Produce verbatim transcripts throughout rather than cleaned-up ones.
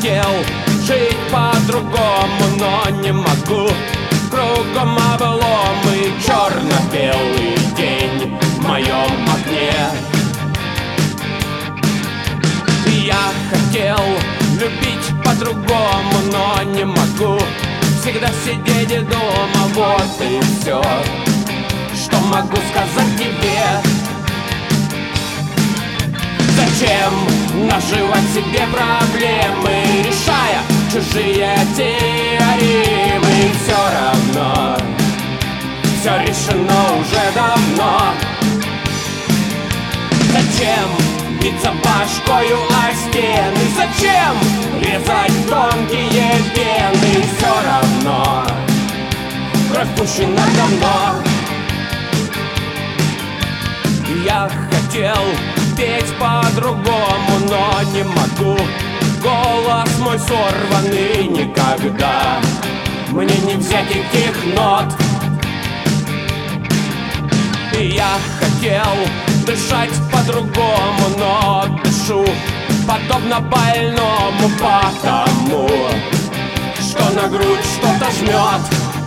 хотел жить по-другому, но не могу. Кругом обломы, черно-белый день в моем окне. Я хотел любить по-другому, но не могу. Всегда сидеть дома, вот и все, что могу сказать тебе. Зачем наживать себе проблемы, решая чужие теоремы? Все равно, все решено уже давно. Зачем биться башкою о стены? Зачем резать тонкие вены? Все равно, кровь пущена давно. Я хотел петь по-другому, но не могу. Голос мой сорванный никогда, мне не взять этих нот. Я хотел дышать по-другому, но дышу подобно больному, потому что на грудь что-то жмет.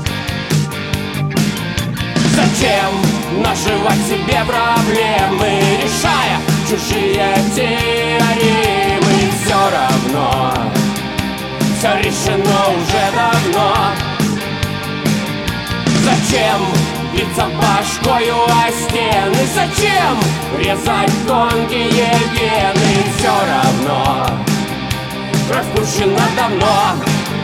Зачем наживать себе проблемы, решая чужие теоремы? Все равно, все решено уже давно. Зачем биться башкою о стены? Зачем резать тонкие вены? Все равно, кровь пущена давно.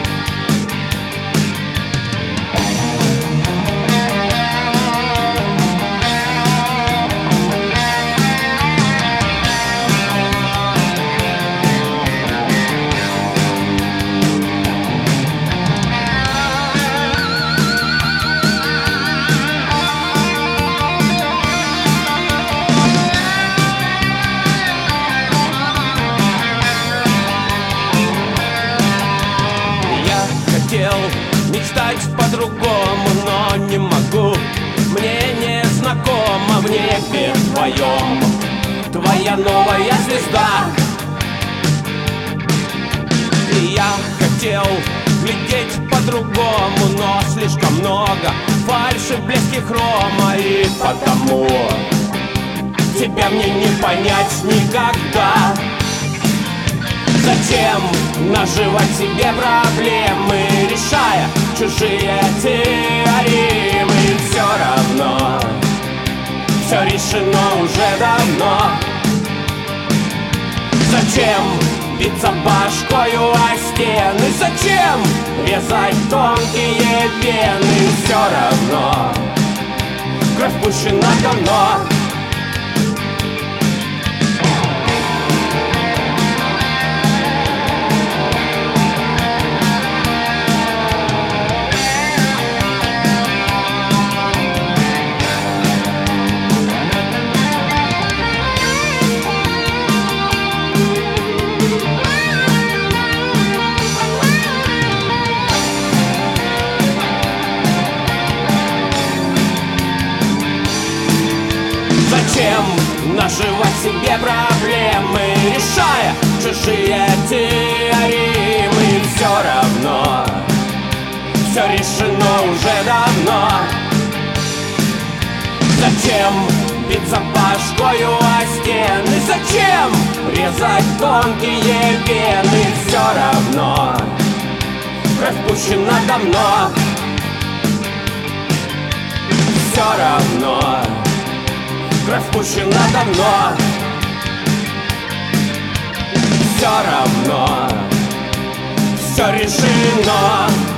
Мечтать по-другому, но не могу. Мне не знакомо в небе твоем твоя новая звезда. И я хотел глядеть по-другому, но слишком много фальши, блески хрома, и потому тебя мне не понять никогда. Зачем наживать себе проблемы, решая чужие теоремы? Все равно, все решено уже давно. Зачем биться башкою о стены? Зачем резать тонкие вены? Все равно, кровь пущена давно. Зачем наживать себе проблемы, решая чужие теоремы? Все равно, все решено уже давно. Зачем биться башкою о стены? Зачем резать тонкие вены? Все равно, кровь пущена давно. Все равно, кровь пущена давно. Все равно, все решено.